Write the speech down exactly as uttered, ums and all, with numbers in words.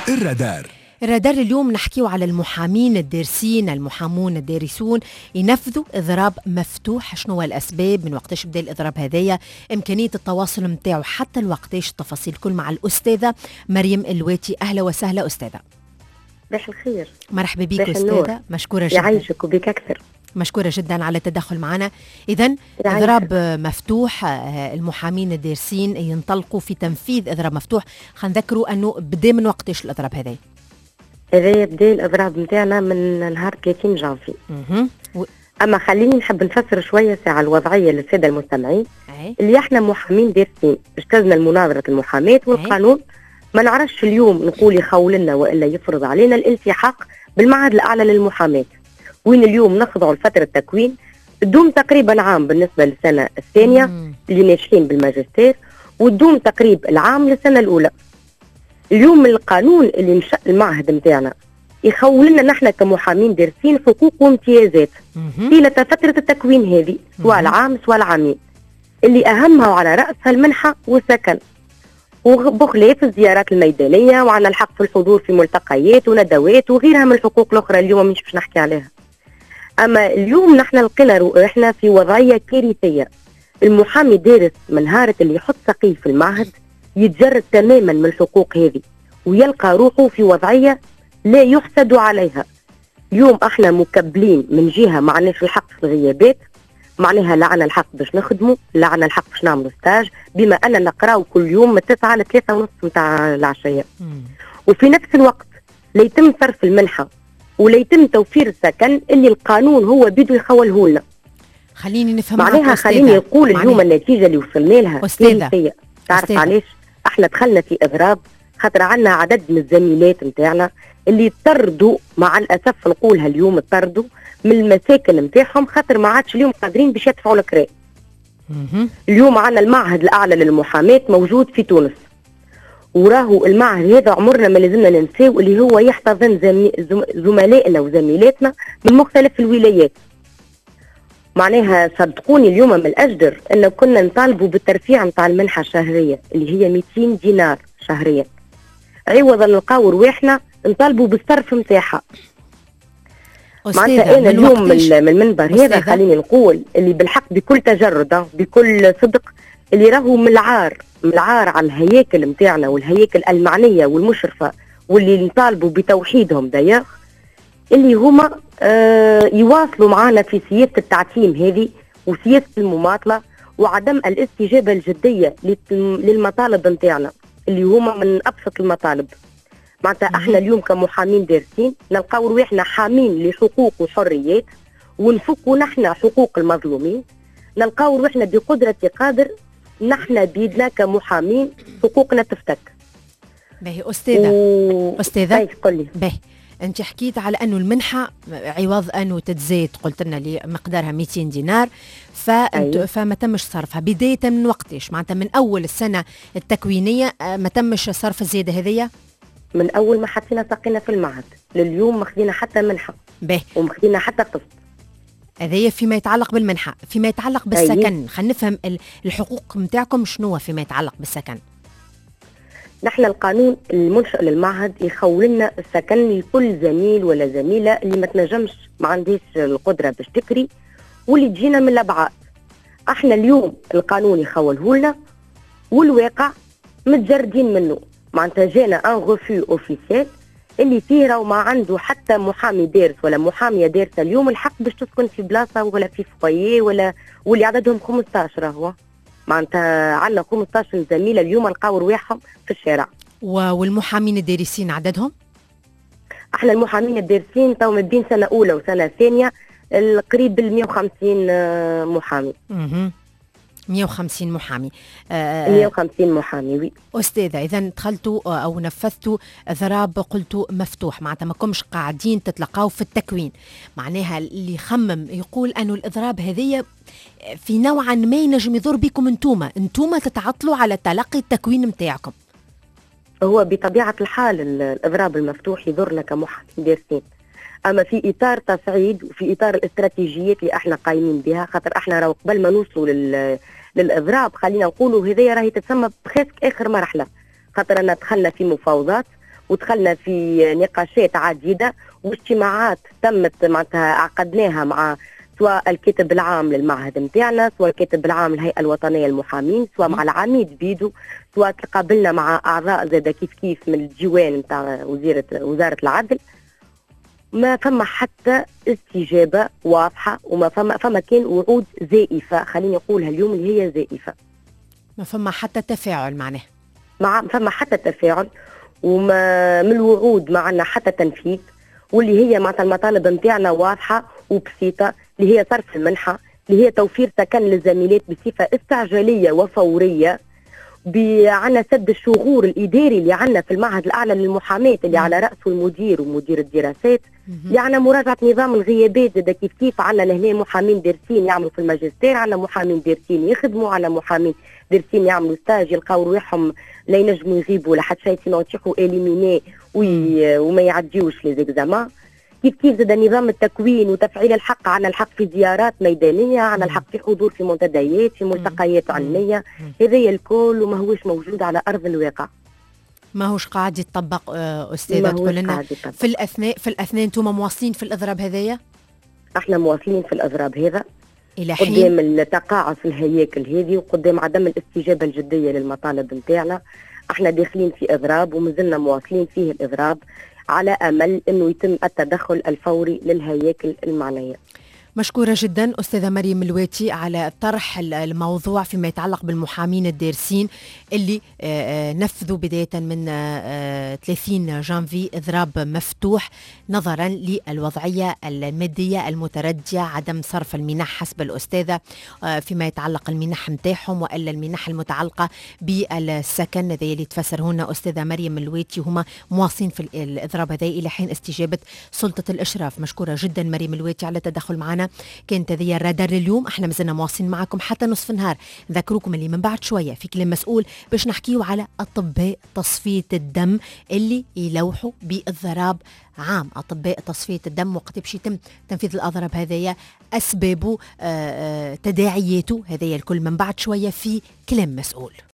الرادار. الرادار اليوم نحكيو على المحامين الدارسين، المحامون الدارسون ينفذوا إضراب مفتوح. شنو هو الأسباب؟ من وقتاش بدأ الإضراب هذايا؟ إمكانية التواصل متاعو حتى الوقتاش؟ التفاصيل كل مع الأستاذة مريم الواتي. أهلا وسهلا أستاذة. صباح الخير. مرحبا بك أستاذة، مشكورة جدا. يعيشك وبك أكثر. مشكورة جدا على التدخل معنا. إذن إضراب مفتوح، المحامين الدارسين ينطلقوا في تنفيذ إضراب مفتوح. خلينا نذكروا أنه بدأ من وقتاش الإضراب هذا؟ هذا بدأ الإضراب متاعنا من نهار ثلاثين جانفي. و... أما خليني نحب نفسر شوية ساعة الوضعية للسادة المستمعين. أي. اللي احنا محامين دارسين اجتزنا المناظرة المحاماة والقانون. ما نعرفش اليوم نقول يخول لنا وإلا يفرض علينا الالتحاق بالمعهد الأعلى للمحاماة، وين اليوم نخضعوا لفترة تكوين تدوم تقريبا عام بالنسبة للسنة الثانية مم. اللي ناجحين بالماجستير، وتدوم تقريب العام للسنة الأولى. اليوم القانون اللي نشأ المعهد متاعنا يخول لنا نحن كمحامين دارسين حقوق وامتيازات طيلة فترة التكوين هذه، سواء العام سواء العامين، اللي أهمها وعلى رأسها المنحة والسكن، وبخلاف الزيارات الميدانية، وعنا الحق في الحضور في ملتقيات وندوات وغيرها من الحقوق الأخرى اليوم مش باش نحكي عليها. أما اليوم نحن لقينا احنا في وضعية كارثية. المحامي دارس من نهار اللي يحط سقيه في المعهد يتجرد تماما من الحقوق هذه، ويلقى روحه في وضعية لا يحسد عليها. اليوم احنا مكبلين من جهة معناش الحق في الغيابات، معناها لا عنا الحق باش نخدموا، لا عنا الحق باش نعملوا ستاج، بما أننا نقراو كل يوم من تسعة لثلاثة ونص متاع العشية. وفي نفس الوقت لا يتم صرف المنحة ولا يتم توفير السكن اللي القانون هو بده يخوله لنا. خليني نفهم معناها خليني يقول اليوم النتيجة اللي وصلنا لها أستاذة. تعرف علاش احنا دخلنا في إضراب؟ خاطر عنا عدد من الزميلات نتاعنا اللي طردوا، مع الأسف نقولها اليوم، طردوا من المساكن نتاعهم خاطر ما عادش اليوم قادرين باش يدفعوا الكراء. اليوم عنا المعهد الأعلى للمحاماة موجود في تونس، وراهو المعهد هذا عمرنا ما لازمنا ننساو اللي هو يحتضن زمي... زملائنا وزميلاتنا من مختلف الولايات. معناها صدقوني اليوم من الأجدر أن كنا نطالبوا بالترفيع متاع المنحة الشهرية اللي هي مئتين دينار شهريا، عوضا نلقاو رواحنا نطالبوا بالصرف متاعها. معناتها أنا اليوم من المنبر هذا خليني نقول اللي بالحق بكل تجرد بكل صدق اللي راهو من العار من العار على الهياكل متاعنا والهياكل المعنية والمشرفة واللي نطالبوا بتوحيدهم دايخ، اللي هما آه يواصلوا معنا في سياسة التعتيم هذه وسياسة المماطلة وعدم الاستجابة الجدية للمطالب متاعنا اللي هما من أبسط المطالب. معناتها احنا اليوم كمحامين دارسين نلقاو رواحنا حامين لحقوق وحريات ونفكوا نحن حقوق المظلومين، نلقاو روحنا بقدرة قادر نحن بيدنا كمحامين حقوقنا تفتك. باهي أستاذة و... أستاذة باهي قولي. باهي أنت حكيت على أنه المنحة عوض أنه تتزايد، قلت لنا لي مقدارها مئتين دينار، فأنت أيوة. فما تمش صرفها بداية من وقتش؟ معناتها من أول السنة التكوينية ما تمش صرف الزيادة هذية؟ من أول ما حطينا ساقينا في المعهد لليوم ما خدينا حتى منحة باهي وما خدينا حتى قسط. هذايا فيما يتعلق بالمنحة. فيما يتعلق بالسكن خلينا نفهم الحقوق متاعكم شنو فيما يتعلق بالسكن. نحن القانون المنشأ للمعهد يخول لنا السكن لكل زميل ولا زميلة اللي ما تنجمش ما عندهاش القدرة باش تكري واللي تجينا من الأبعاد. احنا اليوم القانون يخوله لنا والواقع متجردين منه. معناتها جانا ان غوفو اوفيسيال اللي فيه راهو ما عنده حتى محامي دارس ولا محاميه دارسه اليوم الحق باش تسكن في بلاصه ولا في فويي ولا واللي عددهم خمسطاش. راهو معناتها عندنا خمسطاش زميله اليوم نلقاو رواحهم في الشارع. والمحامين الدارسين عددهم؟ احنا المحامين الدارسين تو ما بين سنه اولى وسنه ثانيه قريب ال مئة وخمسين محامي. اها مئة وخمسين محامي. آه مئة وخمسين محامي وي. أستاذة إذا دخلتوا أو نفذتوا ضراب قلتوا مفتوح، معناتها ما كمش قاعدين تتلقاو في التكوين، معناها اللي يخمم يقول أنه الإضراب هذية في نوعا ما ينجم يضر بكم انتوما انتوما تتعطلوا على تلقي التكوين متاعكم. هو بطبيعة الحال الإضراب المفتوح يضرنا كمحامين دارسين، أما في إطار تصعيد وفي إطار الاستراتيجيات اللي احنا قايمين بها، خاطر احنا راهو قبل ما نوصلوا لل للإضراب خلينا نقولوا هذيا راهي تتسمى بخسك آخر مرحلة، خاطر أنا دخلنا في مفاوضات ودخلنا في نقاشات عديدة واجتماعات تمت معناتها عقدناها مع سواء الكاتب العام للمعهد نتاعنا، سواء الكاتب العام للهيئة الوطنية للمحامين، سواء مع العميد بيدو، سواء تقابلنا مع أعضاء زاد كيف كيف من الديوان نتاع وزارة وزارة العدل. ما فما حتى استجابة واضحة، وما فما فما كان وعود زائفة، خليني أقولها اليوم اللي هي زائفة. ما فما حتى تفاعل معناه. مع فما حتى تفاعل، وما من الوعود ما عندنا حتى تنفيذ، واللي هي معناتها المطالب نتاعنا واضحة وبسيطة، اللي هي صرف المنحة، اللي هي توفير سكن للزميلات بصفة استعجالية وفورية، عنا سد الشغور الإداري اللي عنا في المعهد الأعلى للمحاماة اللي على رأسه المدير ومدير الدراسات، اللي عنا مراجعة نظام الغيابات زاد كيف كيف. عنا لهنا محامين دارسين يعملوا في الماجستير، عنا محامين دارسين يخدموا، عنا محامين دارسين يعملوا ستاج يلقاو رواحهم لا ينجموا يغيبوا ولا حتى شيء سينو يطيحوا إليميني وما يعديوش لي زيكزامان. كيف كيف زاد نظام التكوين وتفعيل الحق، عنا الحق في زيارات ميدانية، عنا الحق في حضور في منتديات، في ملتقيات علمية، هذا الكل وما هوش موجود على أرض الواقع. ما هوش قاعد يتطبق. أستاذة تقول لنا في الأثناء في الأثناء أنتم مواصلين في الإضراب هذايا؟ احنا مواصلين في الإضراب هذا إلى حين قدام التقاعس الهياكل هذه وقدام عدم الاستجابة الجدية للمطالب نتاعنا. احنا داخلين في إضراب ومازلنا مواصلين فيه الإضراب على أمل أنه يتم التدخل الفوري للهياكل المعنية. مشكورة جدا أستاذة مريم الواتي على طرح الموضوع فيما يتعلق بالمحامين الدارسين اللي نفذوا بداية من ثلاثين جانفي إضراب مفتوح نظرا للوضعية المادية المتردية، عدم صرف المنح حسب الأستاذة فيما يتعلق المنح متاعهم وإلا المنح المتعلقة بالسكن. هذا اللي تفسر هنا أستاذة مريم الواتي، هما مواصلين في الإضراب هذا إلى حين استجابة سلطة الإشراف. مشكورة جدا مريم الواتي على التدخل معنا. كانت هذه الرادار اليوم، احنا مازلنا مواصلين معكم حتى نصف النهار. نذكركم اللي من بعد شويه في كلام مسؤول باش نحكيو على اطباء تصفيه الدم اللي يلوحوا باضراب عام. اطباء تصفيه الدم وقت باش يتم تنفيذ الاضراب هذايا، اسبابه، آآ آآ تداعياته، هذايا الكل من بعد شويه في كلام مسؤول.